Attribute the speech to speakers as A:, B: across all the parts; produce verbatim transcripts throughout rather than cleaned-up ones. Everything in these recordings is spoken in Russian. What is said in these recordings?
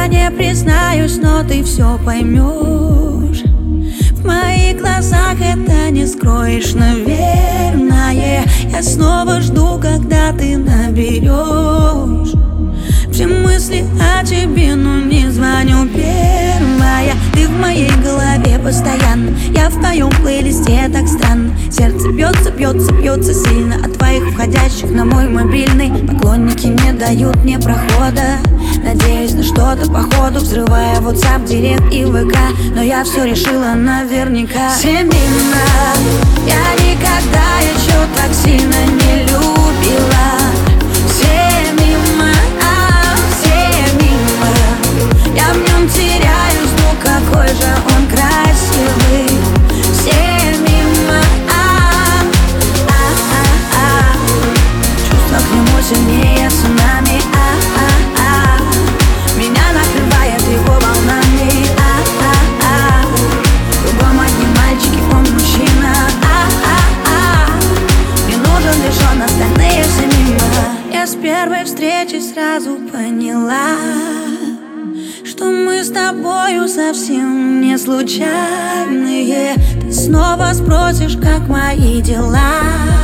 A: Я не признаюсь, но ты все поймешь. В моих глазах это не скроешь, наверное. Я снова жду, когда ты наберешь. Все мысли о тебе, но не звоню первая. Ты в моей голове постоянно, я в твоем плейлисте, так странно. Сердце бьется, бьется, бьется сильно от твоих входящих на мой мобильный. Поклонники не дают мне прохода, надеюсь на что-то походу, взрывая WhatsApp, Директ и ВК. Но я все решила наверняка. Все мимо, я никогда еще так сильно не любила. Все мимо, а, все мимо. Я в нем теряюсь, ну какой же он красивый. Все мимо, а, а, а, а. Чувства к нему сильнее цунами, а, а, а. Меня накрывает его волнами, а, а, а. Кругом одни мальчики, он мужчина, а, а, а. Не нужен лишь он, остальные все мимо. Я с первой встречи сразу поняла, что мы с тобою совсем не случайные. Ты снова спросишь, как мои дела,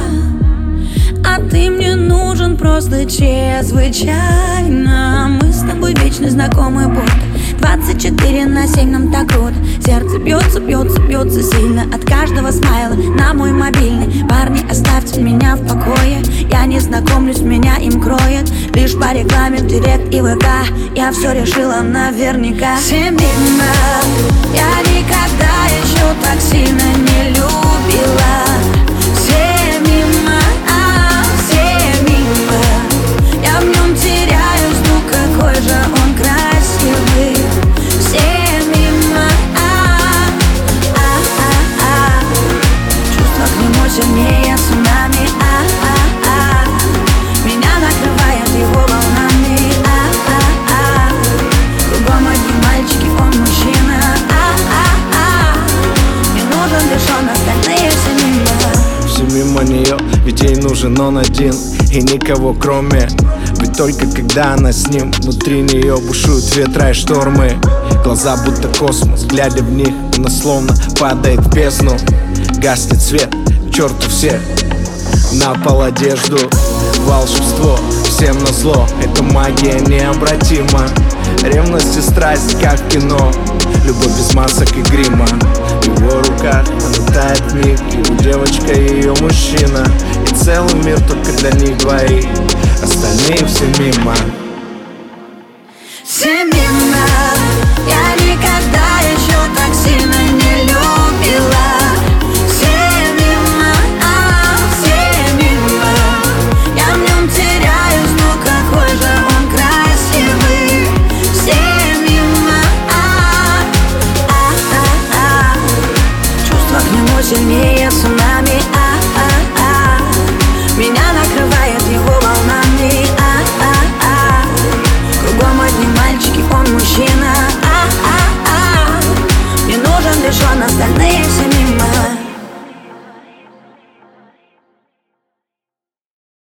A: а ты мне нужен просто чрезвычайно. Мы с тобой вечно знакомы, будто двадцать четыре на семь, нам так круто. Сердце бьется, бьется, бьется сильно от каждого смайла на мой мобильный. Парни, оставьте меня в покое, я не знакомлюсь, меня им кроет лишь по рекламе в Директ и ВК. Я все решила наверняка. Все мимо, я никогда еще так сильно не любила. Все мимо, а, все мимо. Я в нем теряюсь, ну какой же он красивый. Все мимо, а, а, а, а. Чувства к нему сильнее цунами, а, а, а. Меня накрывает его волнами, а, а, а. Кругом одни мальчики, он мужчина, а, а, а. Не нужен лишь он, остальные все мимо.
B: Все мимо нее, ведь ей нужен он один и никого кроме. Ведь только когда она с ним, внутри нее бушуют ветра и штормы. Глаза будто космос, глядя в них, она словно падает в бездну. Гаснет свет, к черту всех, на пол одежду. Волшебство, всем назло, эта магия необратима. Ревность и страсть, как в кино, любовь без масок и грима. В его руках она тает в них, его девочка и ее мужчина. И целый мир только для них двоих, остальные все мимо.
A: Все мимо, я никогда